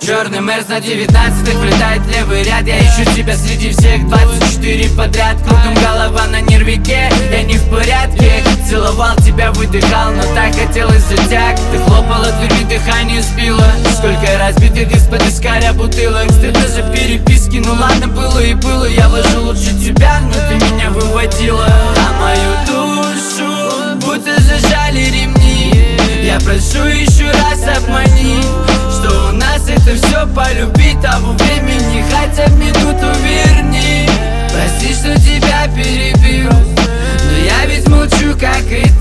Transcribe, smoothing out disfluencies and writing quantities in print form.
Черный Мерс на 19-х, влетает левый ряд. Я ищу тебя среди всех 24 подряд. Кругом голова на нервике, я не в порядке. Целовал тебя, выдыхал, но так хотелось затяг. Ты хлопала дверьми, дыхание сбила. Сколько разбитых из-под искаря бутылок. Стыдно за переписки, ну ладно, было и было. Я вложил лучше тебя, но ты меня выводила. А мою душу будто зажали ремни. Я прошу еще раз обмани, что у нас это все полюбить того времени, хотя в минуту верни. Прости, что тебя перебил, но я ведь молчу, как и ты.